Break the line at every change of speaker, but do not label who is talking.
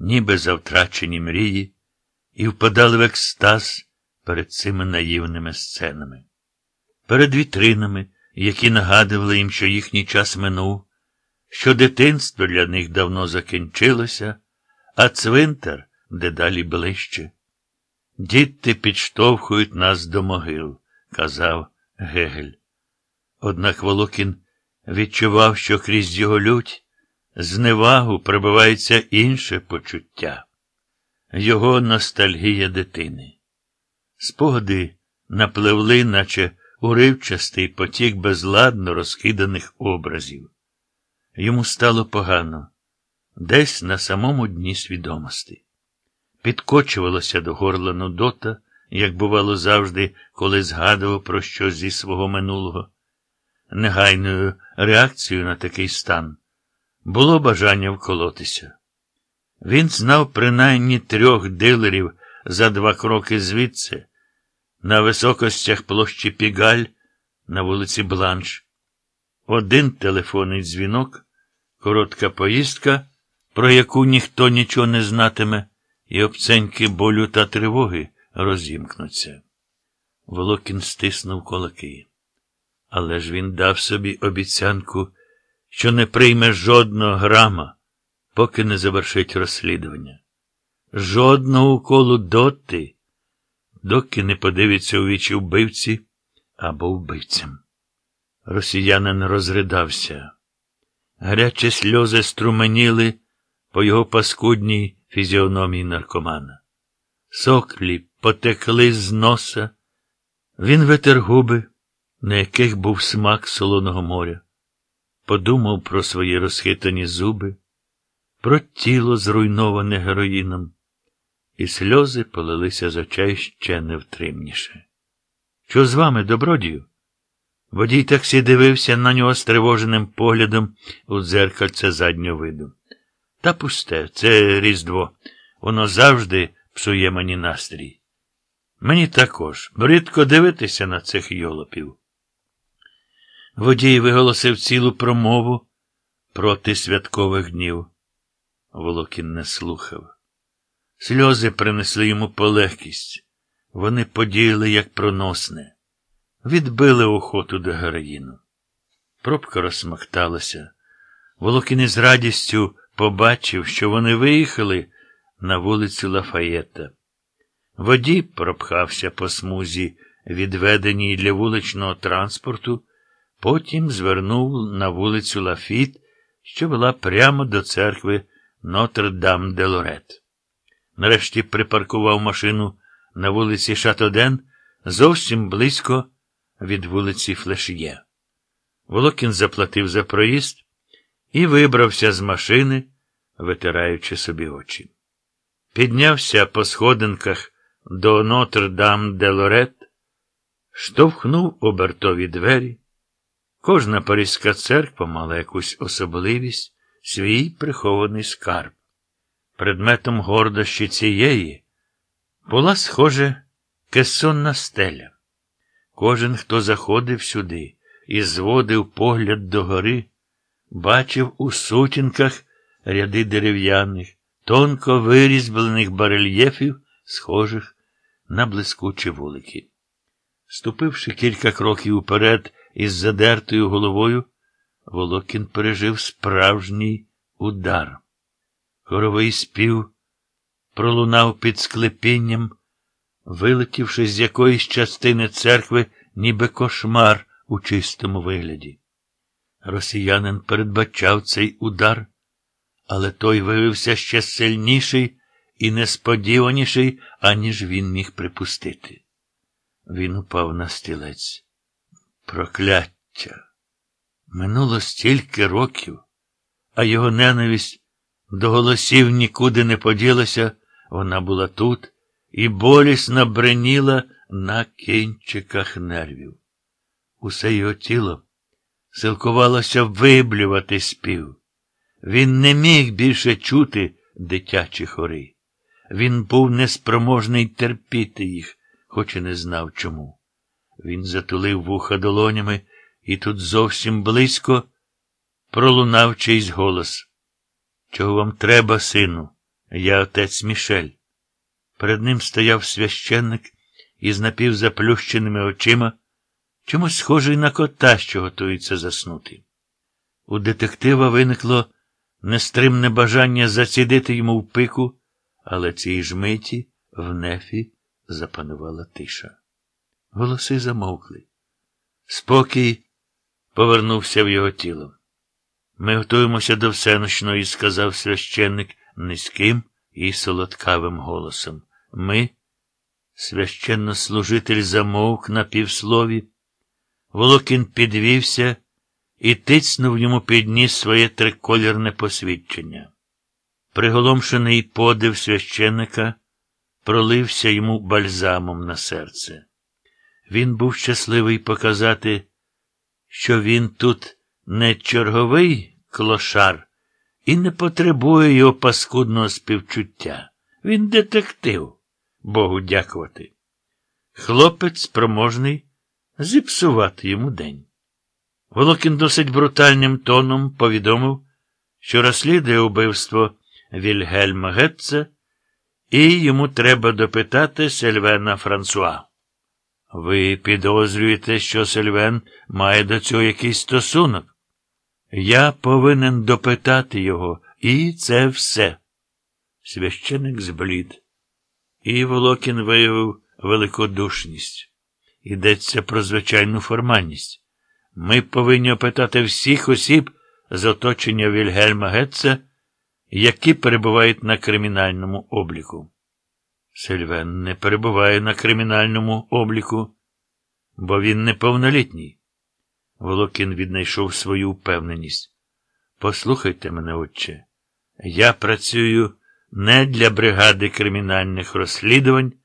ніби за втрачені мрії, і впадали в екстаз перед цими наївними сценами. Перед вітринами, які нагадували їм, що їхній час минув, що дитинство для них давно закінчилося, а цвинтар дедалі ближче. «Діти підштовхують нас до могил», – казав Гегель. Однак Волокін відчував, що крізь його лють, зневагу пробивається інше почуття. Його ностальгія дитини. Спогади напливли, наче уривчастий потік безладно розкиданих образів. Йому стало погано, десь на самому дні свідомості. Підкочувалося до горла нудота, як бувало завжди, коли згадував про щось зі свого минулого. Негайною реакцією на такий стан було бажання вколотися. Він знав принаймні 3 дилерів за 2 кроки звідси, на високостях площі Пігаль, на вулиці Бланш. 1 телефонний дзвінок, коротка поїздка, про яку ніхто нічого не знатиме, і обценьки болю та тривоги розімкнуться. Волокін стиснув кулаки. Але ж він дав собі обіцянку, що не прийме жодного грама, поки не завершить розслідування. Жодного уколу доти, доки не подивиться у вічі вбивці або вбивцям. Росіянин розридався. Гарячі сльози струменіли по його паскудній фізіономії наркомана. Соклі потекли з носа. Він витер губи, на яких був смак солоного моря. Подумав про свої розхитані зуби, про тіло, зруйноване героїном, і сльози полилися з очей ще невтримніше. «Що з вами, добродію?» Водій таксі дивився на нього стривоженим поглядом у дзеркальце заднього виду. «Та пусте, це Різдво. Воно завжди псує мені настрій. Мені також. Бридко дивитися на цих йолопів». Водій виголосив цілу промову проти святкових днів. Волокін не слухав. Сльози принесли йому полегкість. Вони подіяли, як проносне. Відбили охоту до героїну. Пробка розсмакталася. Волокін із радістю побачив, що вони виїхали на вулицю Лафаєта. Водій пропхався по смузі, відведеній для вуличного транспорту, потім звернув на вулицю Лафіт, що вела прямо до церкви Нотр-Дам-де-Лорет. Нарешті припаркував машину на вулиці Шатоден, зовсім близько від вулиці Флеш'є. Волокін заплатив за проїзд і вибрався з машини, витираючи собі очі. Піднявся по сходинках до Нотр-Дам-де-Лорет, штовхнув обертові двері. Кожна паризька церква мала якусь особливість, свій прихований скарб. Предметом гордощі цієї була, схоже, кесонна стеля. Кожен, хто заходив сюди і зводив погляд догори, бачив у сутінках ряди дерев'яних, тонко вирізблених барельєфів, схожих на блискучі вулики. Ступивши кілька кроків уперед із задертою головою, Волокін пережив справжній удар. Хоровий спів пролунав під склепінням, вилетівши з якоїсь частини церкви, ніби кошмар у чистому вигляді. Росіянин передбачав цей удар, але той виявився ще сильніший і несподіваніший, аніж він міг припустити. Він упав на стілець. Прокляття! Минуло стільки років, а його ненависть до голосів нікуди не поділася, вона була тут і болісно бреніла на кінчиках нервів. Усе його тіло силкувалося виблювати спів. Він не міг більше чути дитячі хори. Він був неспроможний терпіти їх, хоч і не знав чому. Він затулив вуха долонями, і тут зовсім близько пролунав чийсь голос. «Чого вам треба, сину? Я отець Мішель. Перед ним стояв священник із напівзаплющеними очима, чомусь схожий на кота, що готується заснути. У детектива виникло нестримне бажання зацідити йому в пику, але цій ж миті в нефі запанувала тиша. Голоси замовкли. Спокій повернувся в його тіло. Ми готуємося до всеночної, сказав священник низьким і солодкавим голосом. Ми, священнослужитель замовк на півслові, Волокін підвівся і тицнув йому під ніс своє триколірне посвідчення. Приголомшений подив священника пролився йому бальзамом на серце. Він був щасливий показати, що він тут не черговий клошар і не потребує його паскудного співчуття. Він детектив, Богу дякувати. Хлопець спроможний зіпсувати йому день. Волокін досить брутальним тоном повідомив, що розслідує убивство Вільгельма Гетца, і йому треба допитати Сильвена Франсуа. Ви підозрюєте, що Сильвен має до цього якийсь стосунок? Я повинен допитати його, і це все. Священик зблід. І Волокін виявив великодушність. Йдеться про звичайну формальність. Ми повинні опитати всіх осіб з оточення Вільгельма Гетца, які перебувають на кримінальному обліку. Сильвен не перебуває на кримінальному обліку, бо він неповнолітній. Волокін віднайшов свою впевненість. Послухайте мене, отче, я працюю не для бригади кримінальних розслідувань,